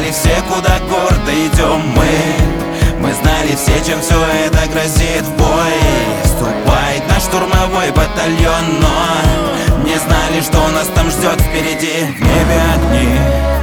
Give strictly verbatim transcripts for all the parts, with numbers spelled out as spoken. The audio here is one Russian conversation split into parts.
знали все, куда гордо идем мы. Мы знали все, чем все это грозит в бой. Вступает наш штурмовой батальон, но не знали, что нас там ждет впереди. В небе огни,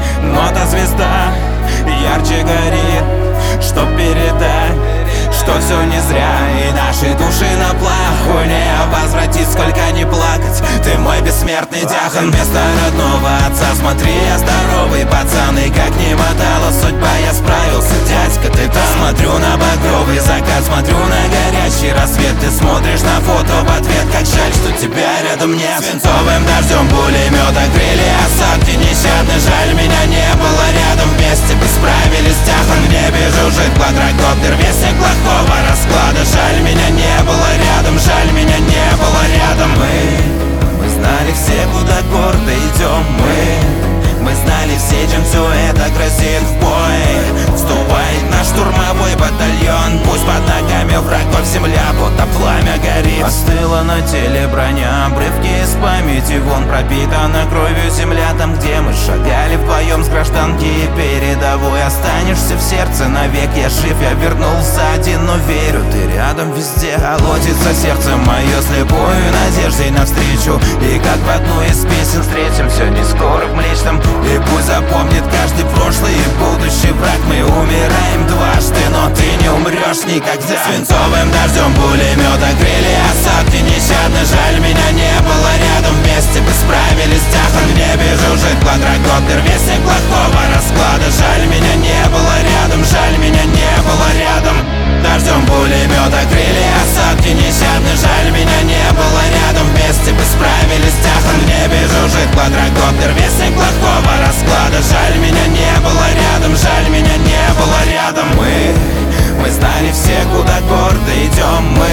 но та звезда ярче горит, чтоб передать, что все не зря. И наши души на плаху не возвратить, сколько не плакать. Ты мой бессмертный Дяхан. Вместо родного отца смотри, я здоровый пацан. И как не мотала судьба, я справился, дядька, ты там. Смотрю на багровый закат, смотрю на горящий рассвет. Ты смотришь на фото в ответ, как жаль, что тебя рядом нет. Свинцовым дождем пулемета крыли осадки нещадны. Жаль, меня не было рядом, вместе бы справились, Дяхан. В небе жужжит квадрокоптер, вестник плохого расклада. Жаль, меня не было рядом, жаль, меня не было рядом. Мы, мы знали все, куда гордо идем мы. Мы знали все, чем все это грозит в бой. Вступает наш штурмовой батальон. Пусть под ногами врагов земля, будто пламя горит. Остыла на теле броня, обрывки из памяти вон пропитана кровью земля. Там, где мы шагали вдвоем с гражданки и передовой. Останешься в сердце навек, я жив, я вернулся один, но верю, ты рядом везде. Колотится сердце мое слепою надеждой навстречу. И как в одну из песен встретимся не скоро в Млечном. И пусть запомнит каждый прошлый и будущий враг. Мы умираем дважды, но ты не умрешь никогда. Свинцовым дождем пулемета крыли осадки нещадны. Жаль, меня не было рядом, вместе бы справились, Дяхан. В небе жужжит квадрокоптер, вестник плохого расклада. Жаль, меня не было рядом, жаль, меня не было рядом. Дождем пулемета крыли осадки нещадны. Жаль, меня не было рядом, вместе бы справились, Дяхан. В небе жужжит квадрокоптер, вестник плохого расклада. Жаль, меня не было рядом, жаль, меня не было рядом. Мы, мы знали все, куда гордо идем мы.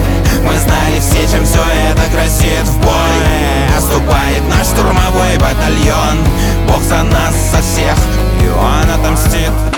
Мы знали все, чем все это грозит в бой. Оступает наш штурмовой батальон. Бог за нас, за всех, и он отомстит.